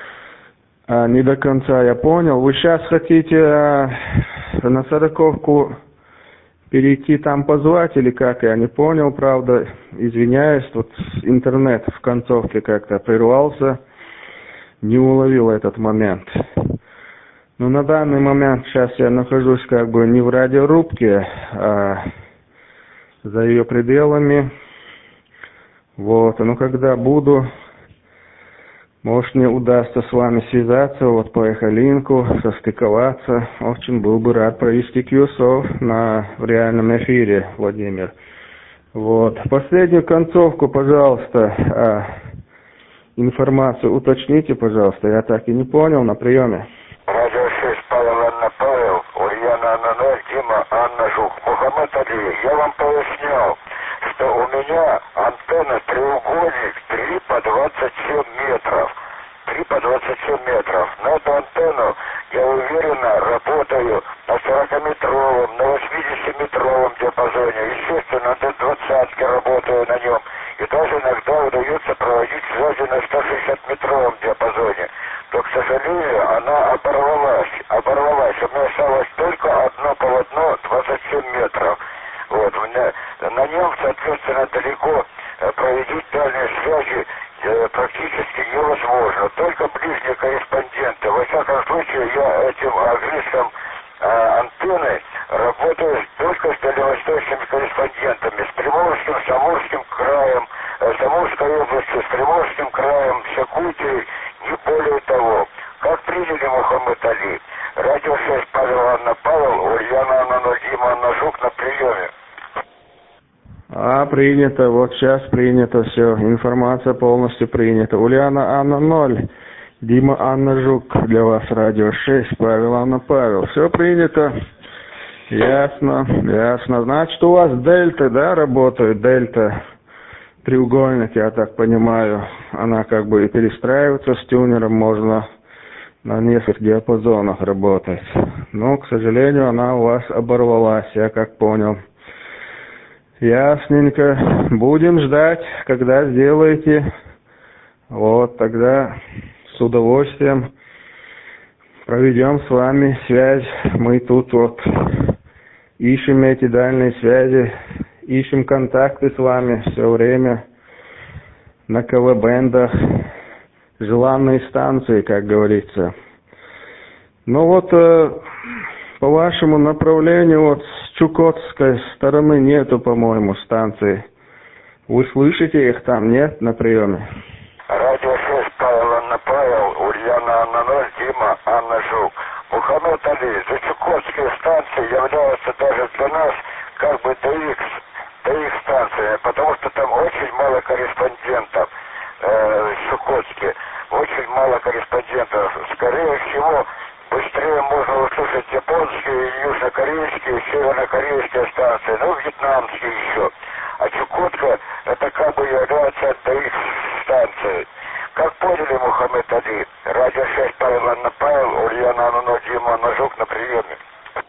Speaker 10: А, не до конца я понял. Вы сейчас хотите а, на сороковку перейти там позвать или как? Я не понял, правда. Извиняюсь, тут интернет в концовке как-то прервался. Не уловил этот момент. Но на данный момент сейчас я нахожусь как бы не в радиорубке, а за ее пределами. Вот, но когда буду, может, мне удастся с вами связаться, вот по эхолинку, состыковаться. Очень был бы рад провести кью-эс-о на, в реальном эфире, Владимир. Вот, последнюю концовку, пожалуйста, а, информацию уточните, пожалуйста, я так и не понял, на приеме.
Speaker 9: Радио шесть, Павел, Анна, Павел, Ульяна, Анна, ноль, Дима, Анна, Жук. Мухаммед Али, я вам пояснял, что у меня антенна треугольник три по двадцать семь метров. три по двадцать семь метров. На эту антенну я уверенно работаю на сорокаметровом, на восьмидесятиметровом диапазоне. Естественно, до двадцатки работаю на нем. И даже иногда удается проводить связи на сто шестидесятиметровом диапазоне. То, к сожалению, она оборвалась. Оборвалась. У меня осталось только одно полотно двадцать семь метров. Вот, у меня на нем, соответственно, далеко проводить дальние связи э, практически невозможно. Только ближние корреспонденты. Во всяком случае, я этим агрессом э, антенны работаю только с дальневосточными корреспондентами. С Приморским, с Амурским краем, э, с Амурской областью, с Приморским краем, с Якутией. Не более того. Как приняли Мухаммед Али? Радио шесть, Павел, Анна, Павел, Ульяна, Анна, ноль, Дима, Анна, Жук на приеме.
Speaker 10: А, принято, вот сейчас принято все, информация полностью принята. Ульяна, Анна, ноль, Дима, Анна, Жук, для вас радио шесть, Павел, Анна, Павел. Все принято, ясно, ясно. Значит, у вас дельта, да, работает, дельта, треугольник, я так понимаю, она как бы и перестраивается с тюнером, можно на нескольких диапазонах работать. Но, к сожалению, она у вас оборвалась, я как понял. Ясненько. Будем ждать, когда сделаете. Вот, тогда с удовольствием проведем с вами связь. Мы тут вот ищем эти дальние связи, ищем контакты с вами все время на КВ-бендах, желанные станции, как говорится. Ну вот, э, по вашему направлению, вот с чукотской стороны нету, по-моему, станции. Вы слышите их там, нет, на приеме?
Speaker 9: Радио шесть, Павел, Анна, Павел, Ульяна, Анна, ноль, Дима, Анна, Жук. Мухаммед Али, зачукотские станции являются даже для нас как бы ДХ, ДХ станции, потому что там очень мало корреспондентов э, в Чукотске, очень мало корреспондентов. Скорее всего, быстрее можно услышать японские, южнокорейские, севернокорейские станции, ну, вьетнамские еще. А Чукотка, это как бы является ДХ станцией. Как поняли, Мухаммед Али, радио шесть, Павел, Анна, Павел, Ульяна, Анна, Дима, Анна, Жук на приеме.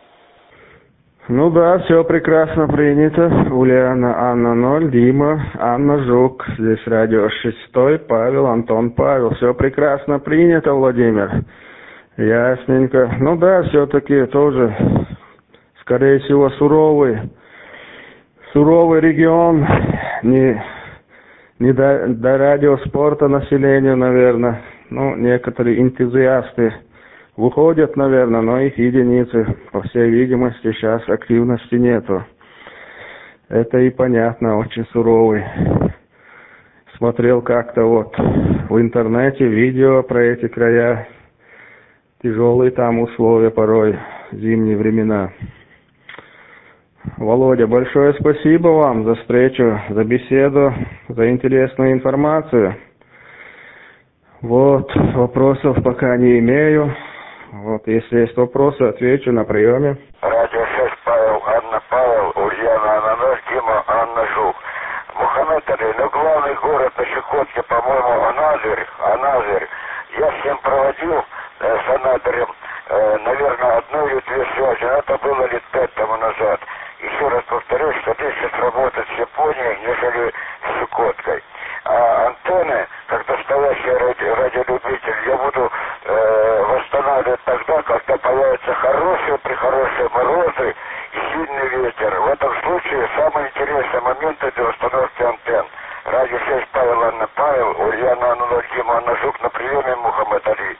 Speaker 10: Ну да, все прекрасно принято. Ульяна, Анна, ноль, Дима, Анна, Жук. Здесь радио шестой, Павел, Антон, Павел. Все прекрасно принято, Владимир. Ясненько. Ну да, все-таки тоже, скорее всего, суровый, суровый регион. Не, не до, до радиоспорта населению, наверное. Ну, некоторые энтузиасты выходят, наверное, но их единицы. По всей видимости, сейчас активности нету. Это и понятно, очень суровый. Смотрел как-то вот в интернете видео про эти края. Тяжелые там условия порой, зимние времена. Володя, большое спасибо вам за встречу, за беседу, за интересную информацию. Вот, вопросов пока не имею. Вот, если есть вопросы, отвечу на приеме.
Speaker 9: Радио шесть, Павел, Анна, Павел, Ульяна, Анна, ноль, Дима, Анна, Жук. Мухаммед Али, ну главный город на Чукотке, по-моему, Анадырь, Анадырь. Я с ним проводил э, с Анадырем, э, наверное, одну или две связи, но это было лет пять тому назад. Еще раз повторюсь, что лучше сработать с Японией, нежели с Чукоткой. А антенны, как настоящий ради, радиолюбитель, я буду э, восстанавливать тогда, когда появятся хорошие, прихорошие морозы и сильный ветер. В этом случае самые интересные моменты для установки антенн. Радио шесть, Павел, Анна, Павел, Ульяна, Анна, ноль, Дима, Анна, Жук, на приеме, Мухаммед Али.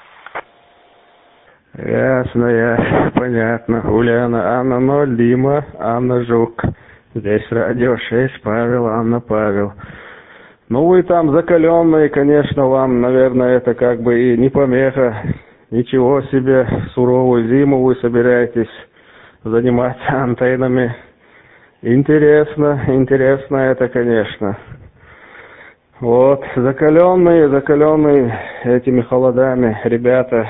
Speaker 10: Ясно, ясно, понятно. Ульяна, Анна, ноль, Дима, Анна, Жук. Здесь радио шесть, Павел, Анна, Павел. Ну, вы там закаленные, конечно, вам, наверное, это как бы и не помеха. Ничего себе, суровую зиму вы собираетесь заниматься антеннами. Интересно, интересно это, конечно. Вот, закаленные, закаленные этими холодами ребята.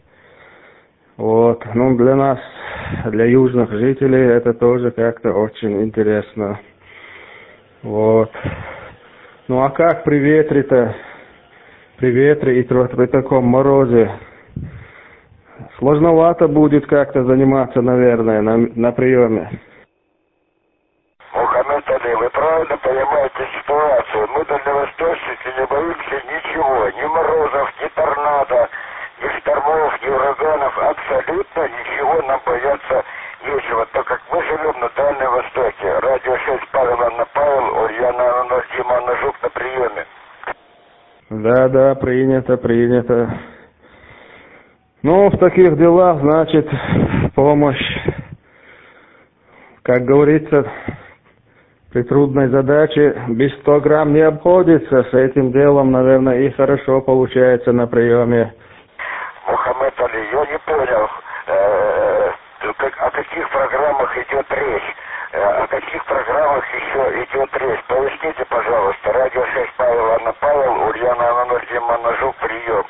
Speaker 10: Вот, ну, для нас, для южных жителей, это тоже как-то очень интересно. Вот. Ну, а как при ветре-то, при ветре и при таком морозе? Сложновато будет как-то заниматься, наверное, на, на приеме.
Speaker 9: Мухаммед Али, вы правильно понимаете ситуацию. Мы, дальневосточники, не боимся ничего. Ни морозов, ни торнадо, ни штормов, ни ураганов. Абсолютно ничего нам бояться нечего, так как мы живем на Дальнем Востоке. Радио шесть, Павел, Анна, Павел, Ульяна, Анна, ноль, Дима, Анна, Жук, на приеме.
Speaker 10: Да, да, принято, принято. Ну, в таких делах, значит, помощь, как говорится, при трудной задаче без ста грамм не обходится. С этим делом, наверное, и хорошо получается на приеме.
Speaker 9: Мухаммед Али, я не понял, э, как, о каких программах идет речь, э, о каких программах еще идет речь. Поясните, пожалуйста. Радио шесть, Павел, Анна, Павел, Ульяна, Анна, ноль, Дима, Анна, Жук, прием.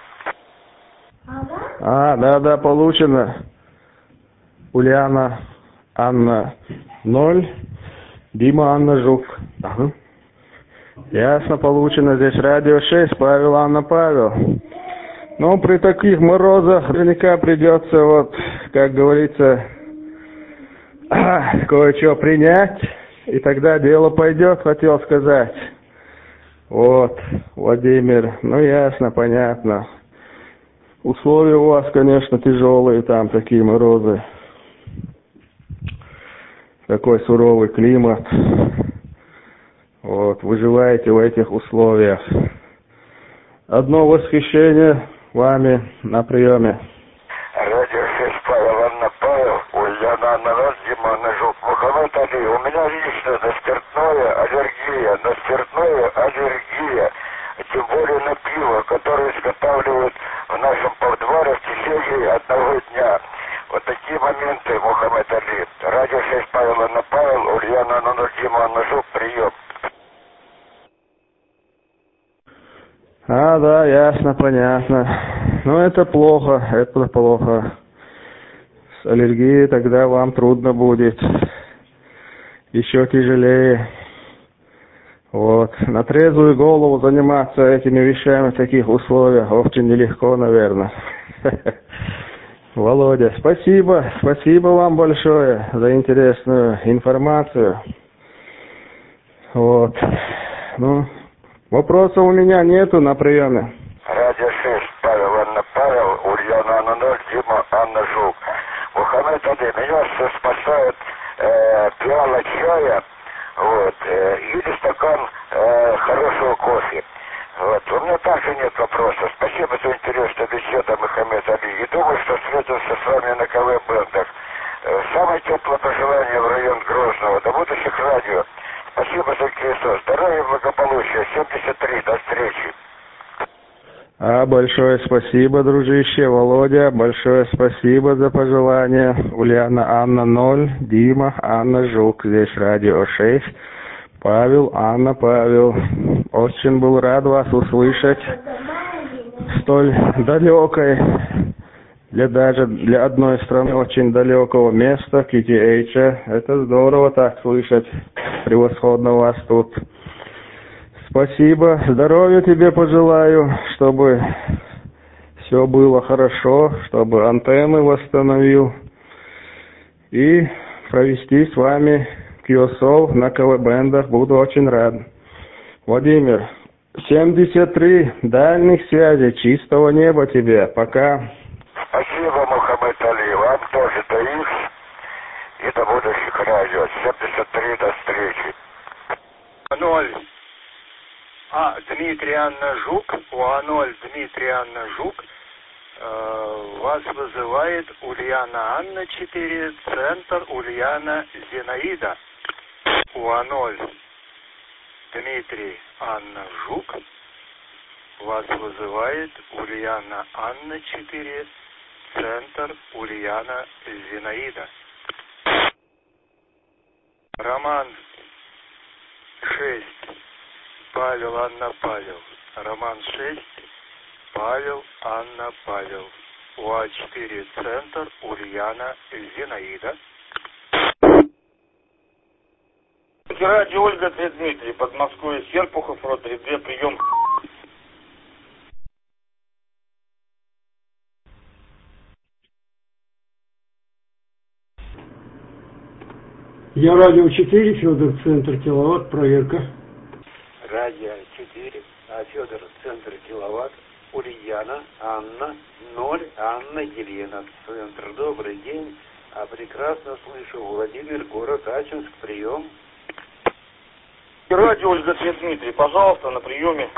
Speaker 10: А, да, да, получено. Ульяна, Анна, ноль, Дима, Анна, Жук. Ага. Ясно, получено. Здесь радио шесть, Павел, Анна, Павел. Ну, при таких морозах наверняка придется, вот, как говорится, кое-что принять, и тогда дело пойдет, хотел сказать. Вот, Владимир, ну, ясно, понятно. Условия у вас, конечно, тяжелые, там такие морозы. Такой суровый климат. Вот, выживаете в этих условиях. Одно восхищение вами на приеме.
Speaker 9: Радио шесть, Павел, Анна, Павел, Ульяна, Анна, ноль, Дима, Анна, Жук. Мухаммед Али, у меня лично на спиртное аллергия, на спиртное аллергия. Тем более на пиво, которое изготавливают в нашем подвале в течение одного дня. Вот такие моменты, Мухаммед Али. Радио шесть, Павел, Анна, Павел, Ульяна, Анна, ноль, Дима, Анна, Жук, прием.
Speaker 10: А, да, ясно, понятно. Ну, это плохо, это плохо. С аллергией тогда вам трудно будет. Еще тяжелее. Вот. На трезвую голову заниматься этими вещами в таких условиях очень нелегко, наверное. Володя, спасибо. Спасибо вам большое за интересную информацию. Вот. Ну, вопросов у меня нету на приеме.
Speaker 9: Радио шесть, Павел, Анна, Павел, Ульяна, Анна, ноль, Дима, Анна, Жук. Мухаммед Али, меня спасает э, пиала чая, вот, э, или стакан э, хорошего кофе. Вот. У меня также нет вопросов. Спасибо за интересную беседу, Мухаммед Али. И думаю, что встретимся с вами на КВ-бендах. Э, самое теплое пожелание в район Грозного. До будущих радио. Спасибо за интересу. Здоровья и благополучия. семьдесят три. До встречи.
Speaker 10: А, большое спасибо, дружище Володя. Большое спасибо за пожелания. Ульяна, Анна, ноль. Дима, Анна, Жук. Здесь радио шесть. Павел, Анна, Павел. Очень был рад вас услышать в столь далекой для даже для одной страны очень далекого места, кей ти эйч. Это здорово так слышать. Превосходно у вас тут. Спасибо. Здоровья тебе пожелаю, чтобы все было хорошо, чтобы антенны восстановил. И провести с вами кью эс о на КВ-бендах буду очень рад. Владимир, семьдесят три дальних связей, чистого неба тебе. Пока.
Speaker 9: Спасибо, Мухаммед Али. Вам тоже даешь. И до будущих радио. семьдесят три, до встречи.
Speaker 11: ноль. А, Дмитрий Анна Жук. У А ноль Дмитрий Анна Жук. Э, вас вызывает Ульяна Анна четыре, центр Ульяна Зинаида. У А ноль Дмитрий Анна Жук. Вас вызывает Ульяна Анна четыре, центр Ульяна Зинаида. Роман шесть. Павел Анна Павел. Роман шесть. Павел Анна Павел. У А четыре, центр Ульяна Зинаида.
Speaker 12: Радио Ольга Дмитрий, Подмосковье, Серпухов, рот три дэ, прием.
Speaker 13: Я радио четыре, Федор, центр киловатт, проверка.
Speaker 14: Радио четыре, а Федор, центр киловатт, Ульяна, Анна, ноль, Анна, Елена, центр. Добрый день, а прекрасно слышу, Владимир, город Ачинск, прием.
Speaker 12: Радио Ольга Дмитрий, пожалуйста, на приеме.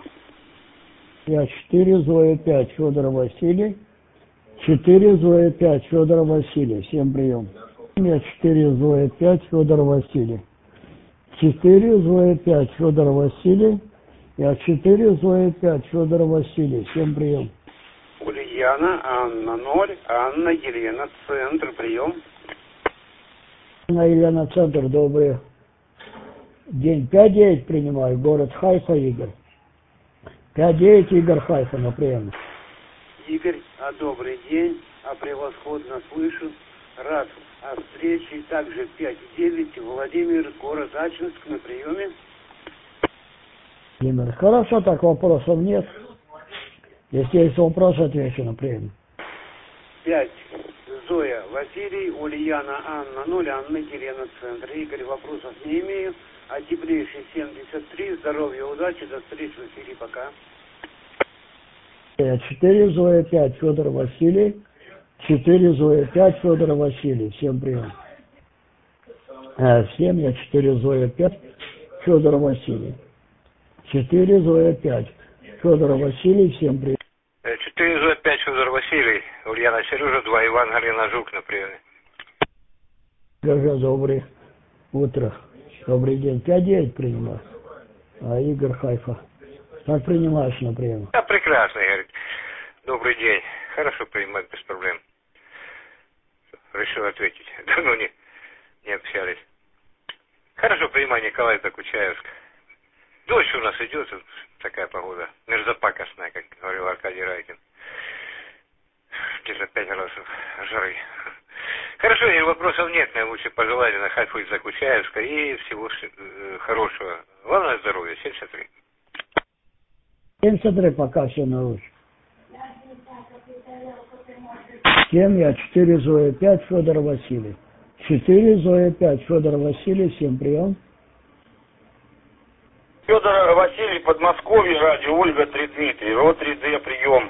Speaker 13: Я четыре, Зоя пять, Федор Василий. четыре, Зоя пять, Федор Василий, всем прием. Я четыре, Зоя пять, Федор Василий. четыре, Зоя пять, Федор Василий. Я четыре, Зоя пять, Федор Василий, всем прием.
Speaker 14: Ульяна, Анна, ноль, Анна, Елена, центр, прием.
Speaker 13: Анна, Елена, центр, добрый день. пять девять принимаю, город Хайфа, Игорь. пять девять, Игорь, Хайфа, на прием.
Speaker 14: Игорь, а добрый день, а превосходно слышу. Рад о встрече. Также пять девять, Владимир, город Ачинск, на приеме.
Speaker 13: Владимир, хорошо, так вопросов нет. Если есть вопросы, отвечу на прием.
Speaker 14: пять. Зоя, Василий, Ульяна, Анна, ноль, Анна, Елена, центр. Игорь, вопросов не имею. А теплейший семьдесят три. Здоровья, удачи, до встречи в эфире, пока.
Speaker 13: четыре, Зоя пять, Федор Василий. четыре, Зоя пять, Федор Василий. Всем прием. семь, я четыре, Зоя пять, Федор Василий. четыре, Зоя пять, Федор Василий. Всем прием.
Speaker 1: четыре, Зоя пять, Федор Василий. Ульяна Сережа, два, Иван Галина Жук на приеме.
Speaker 13: Сережа, доброе утро. Добрый день. пять девять принимаю. А Игорь, Хайфа. Как принимаешь на прием?
Speaker 1: Да, прекрасно, Игорь. Добрый день. Хорошо принимать, без проблем. Решил ответить. Давно не, не общались. Хорошо принимай, Николай Докучаевск. Дождь у нас идет, такая погода. Мерзопакостная, как говорил Аркадий Райкин. Где-то пять градусов жары. Хорошо, и вопросов нет. Наилучшие пожелания на Хайфу из Докучаевска и всего хорошего. Главное здоровья. семьдесят три.
Speaker 13: семьдесят три, пока все наилучшее. семь, я четыре, Зоя пять, Федор Василий. четыре, Зоя пять, Федор Василий, всем прием.
Speaker 12: Федор Василий, Подмосковье, радио Ольга три Дмитрий, рот три дэ, прием.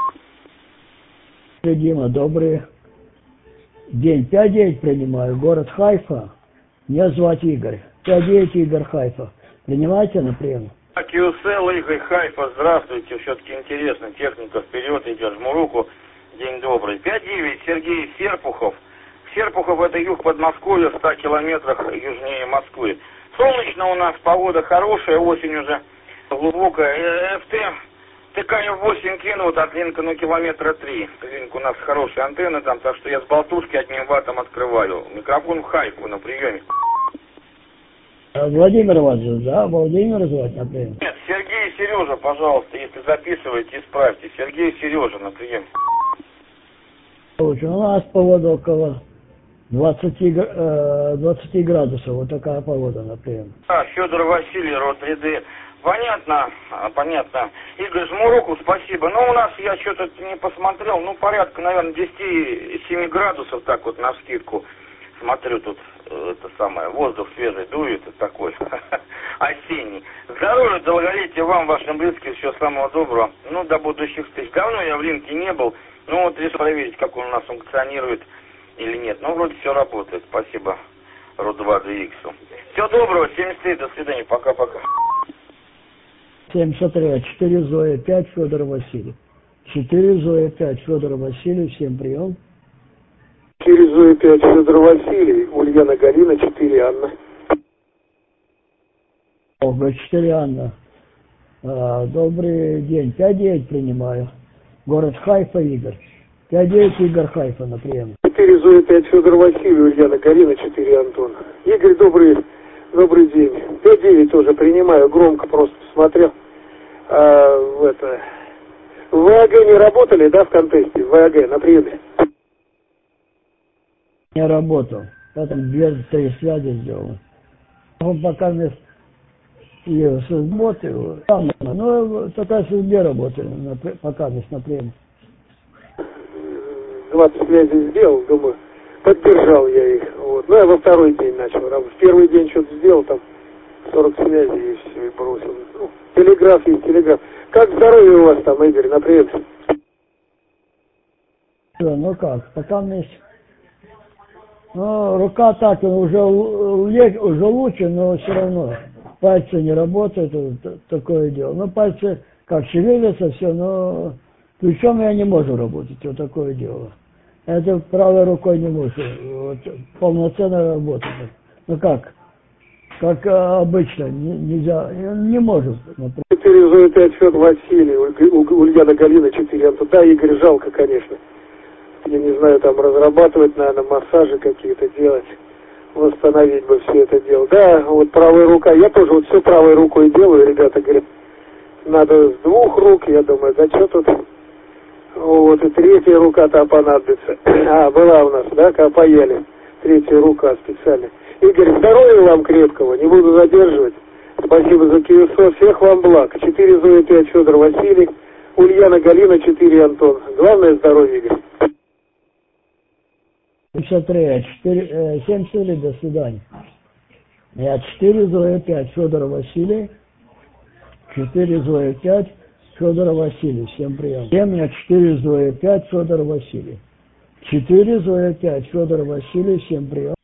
Speaker 13: Дима, добрый день. пять девять принимаю, город Хайфа. Меня звать Игорь. пять девять, Игорь, Хайфа. Принимайте на прием.
Speaker 12: кью эс эл, Игорь, Хайфа, здравствуйте. Все-таки интересно, техника вперед идет, жму руку. День добрый. пять девять, Сергей Серпухов. Серпухов — это юг Подмосковья, в ста километрах южнее Москвы. Солнечно у нас, погода хорошая, осень уже глубокая. эф тэ, такая восемь кинут от Линка, ну, километра три. Линк у нас хорошие антенны там, так что я с болтушки одним ваттом открываю. Микрофон в Хайфу на приеме.
Speaker 13: Владимир вас, да? Владимир звать на прием?
Speaker 12: Нет, Сергей и Сережа, пожалуйста, если записываете, исправьте. Сергей и Сережа на прием.
Speaker 13: Лучше. У нас погода около двадцати, двадцати градусов. Вот такая погода, например.
Speaker 12: А, Федор Василий, Росреды. Понятно, понятно. Игорь Жмуруку, спасибо. Но у нас, я что-то не посмотрел, ну, порядка, наверное, десять-семь градусов, так вот, навскидку. Смотрю, тут это самое, воздух свежий дует, такой, осенний. Здоровья, долголетия вам, вашим близким, всего самого доброго. Ну, до будущих встреч. Давно я в Линке не был, ну, вот решил проверить, как он у нас функционирует или нет. Ну, вроде все работает, спасибо Род два джи икс. Всего доброго, семьдесят три, до свидания, пока-пока.
Speaker 13: семьдесят три, четыре Зоя, пять Федор Василий. четыре Зоя, пять Федор Василий, всем прием.
Speaker 15: четыре Зоя, пять Федор Василий, Ульяна Галина, четыре Анна.
Speaker 13: Ого, четыре Анна. А, добрый день, пять девять принимаю. Город Хайфа, Игорь. пять девять Игорь Хайфа на прием.
Speaker 15: четыре Зоя, пять Федор Василий, Ульяна Галина, четыре Антон. Игорь, добрый, добрый день. пять девять тоже принимаю, громко просто посмотрел. А, в это... В ВАГ не работали, да, в контесте? В ВАГ на приеме?
Speaker 13: Не работал. Потом две три связи сделал. Он пока вместо ее с работы, там, ну, только с СБ работали, на, пока вместо на приеме.
Speaker 15: двадцать связей сделал, думаю, поддержал я их. Вот. Ну, я во второй день начал работать. В первый день что-то сделал, там сорок связей и все, и бросил. Ну, телеграф есть, телеграф. Как здоровье у вас там, Игорь, на прием?
Speaker 13: Ну как, пока вместе. Ну, рука так, уже, уже лучше, но все равно пальцы не работают, такое дело. Ну, пальцы как шевелятся, все, но плечом я не могу работать, вот такое дело. Это правой рукой не могу, вот, полноценно работать. Ну как, как обычно, не, нельзя, не может.
Speaker 15: четыре Зоя, пять Федор Василий, Ульяна Галина, четыре Антон. Да, Игорь, жалко, конечно. Я не знаю, там разрабатывать, наверное, массажи какие-то делать, восстановить бы все это дело. Да, вот правая рука, я тоже вот все правой рукой делаю, ребята говорят, надо с двух рук, я думаю, да что тут, вот и третья рука-то понадобится. А, была у нас, да, когда поели, третья рука специально. Игорь, здоровья вам крепкого, не буду задерживать. Спасибо за КСО, всех вам благ. четыре Зоя, пять Федор Василий, Ульяна Галина, четыре Антон. Главное здоровье, Игорь.
Speaker 13: пятьдесят три, четыре, семь четыре, до свидания. Я четыре Зоя, пять Федор Василий, четыре Зоя, пять Федор Василий, всем прием. семь, четыре Зоя, пять Федор Василий. четыре Зоя, пять Федор Василий, всем прием.